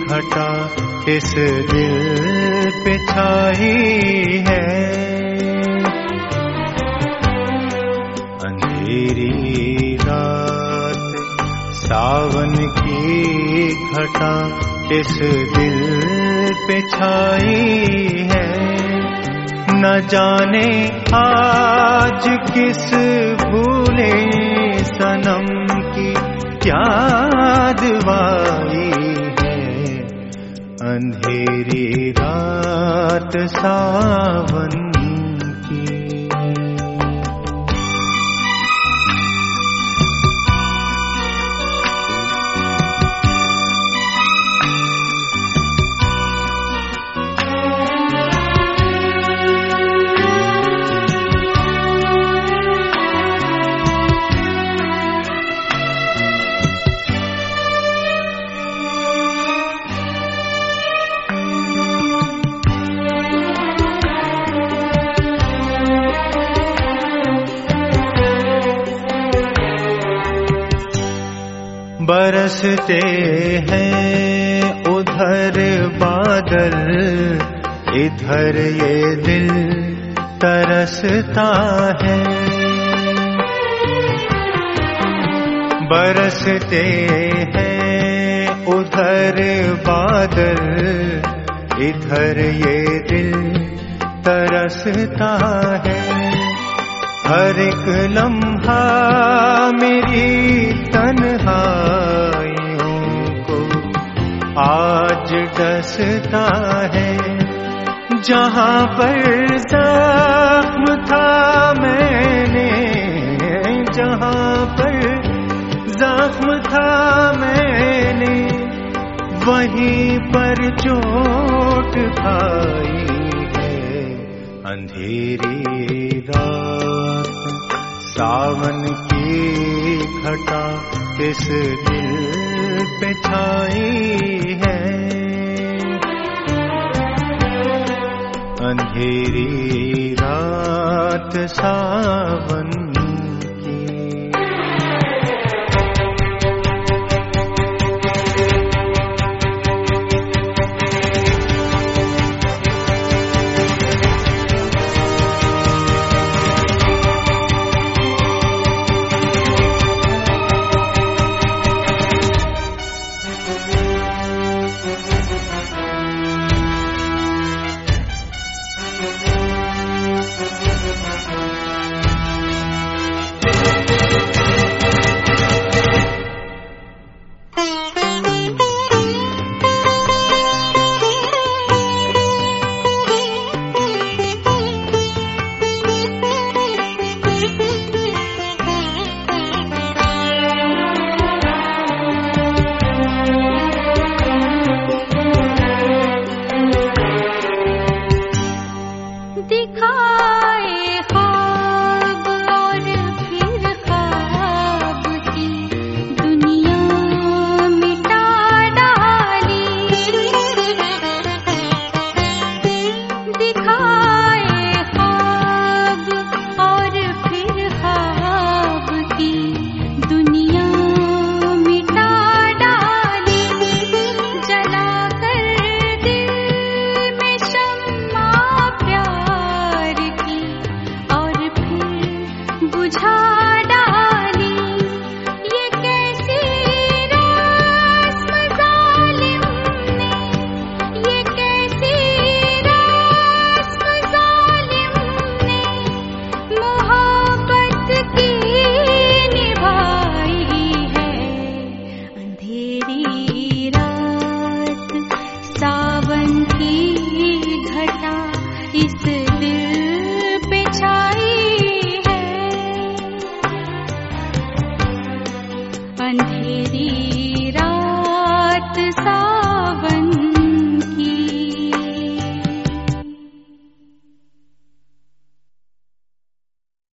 घटा इस दिल पे छाई है। अंधेरी रात सावन की घटा इस दिल पे छाई है। न जाने आज किस भूले सनम की याद आई है। अंधेरी रात सावन बरसते हैं उधर बादल, इधर ये दिल तरसता है। बरसते हैं उधर बादल, इधर ये दिल तरसता है। हर एक लम्हा मेरी तन्हाइयों को आज डसता है। जहाँ पर ज़ख्म था मैंने, जहाँ पर ज़ख्म था मैंने, वहीं पर चोट खाई है। अंधेरी रात सावन की घटा इस दिल पे छाई है। अंधेरी रात सावन